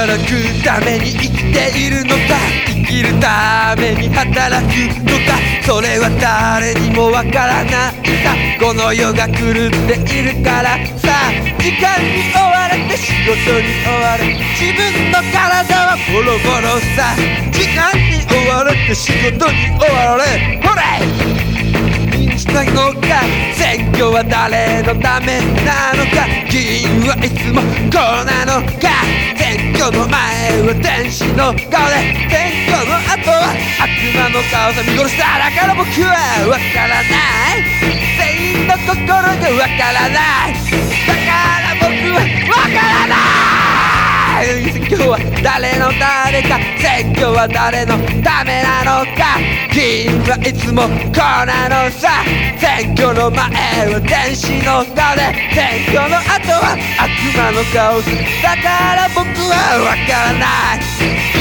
働くために生きているのか、生きるために働くのか、それは誰にもわからないさ。この世が狂っているからさ。時間に追われて仕事に追われ、自分の体はボロボロさ。時間に追われて仕事に追われ、ほれしたのか、選挙は誰のためなのか、議員はいつもこうなのか。選挙の前は天使の顔で、選挙の後は悪魔の顔さ。見殺しだから僕はわからない、全員の心がわからない、だから僕はわからない。選挙は誰のためか、選挙は誰のためなのか、議員はいつもこうなのさ。選挙の前は天使の顔で、選挙の後は悪魔の顔さ。だから僕はわからない。